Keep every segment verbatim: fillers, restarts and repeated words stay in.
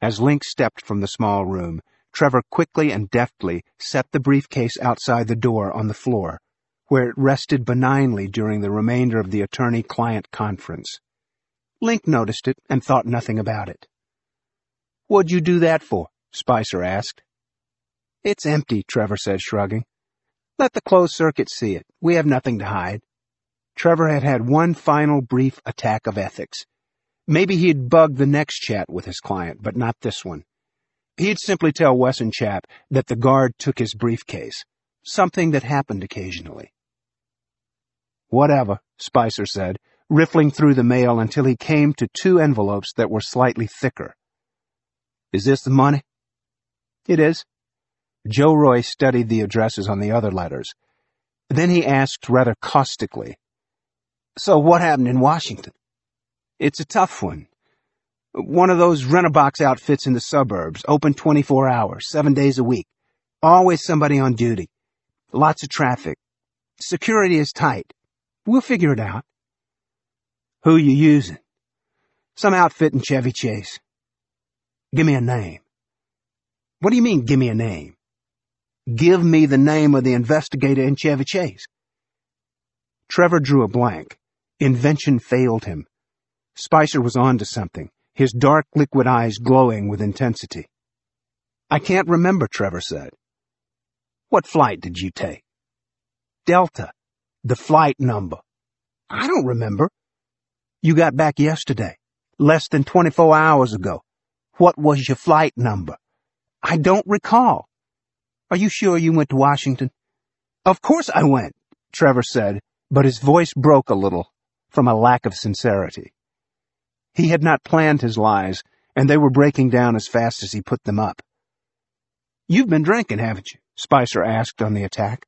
As Link stepped from the small room, Trevor quickly and deftly set the briefcase outside the door on the floor, where it rested benignly during the remainder of the attorney-client conference. Link noticed it and thought nothing about it. "What'd you do that for?" Spicer asked. "It's empty," Trevor said, shrugging. "Let the closed circuit see it. We have nothing to hide." Trevor had had one final brief attack of ethics. Maybe he'd bug the next chat with his client, but not this one. He'd simply tell Wesson Chap that the guard took his briefcase, something that happened occasionally. "Whatever," Spicer said, riffling through the mail until he came to two envelopes that were slightly thicker. "Is this the money?" "It is." Joe Roy studied the addresses on the other letters. Then he asked rather caustically, "So what happened in Washington?" "It's a tough one. One of those rent-a-box outfits in the suburbs, open twenty-four hours, seven days a week. Always somebody on duty. Lots of traffic. Security is tight. We'll figure it out." "Who you using?" "Some outfit in Chevy Chase." "Give me a name." "What do you mean, give me a name?" "Give me the name of the investigator in Chevy Chase." Trevor drew a blank. Invention failed him. Spicer was on to something, his dark liquid eyes glowing with intensity. "I can't remember," Trevor said. "What flight did you take?" "Delta. The flight number." "I don't remember." "You got back yesterday, less than twenty-four hours ago. What was your flight number?" "I don't recall." "Are you sure you went to Washington?" "Of course I went," Trevor said, but his voice broke a little from a lack of sincerity. He had not planned his lies, and they were breaking down as fast as he put them up. "You've been drinking, haven't you?" Spicer asked on the attack.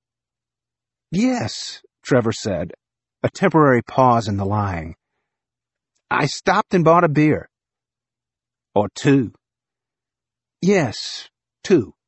"Yes," Trevor said, a temporary pause in the lying. "I stopped and bought a beer." "Or two." "Yes, two."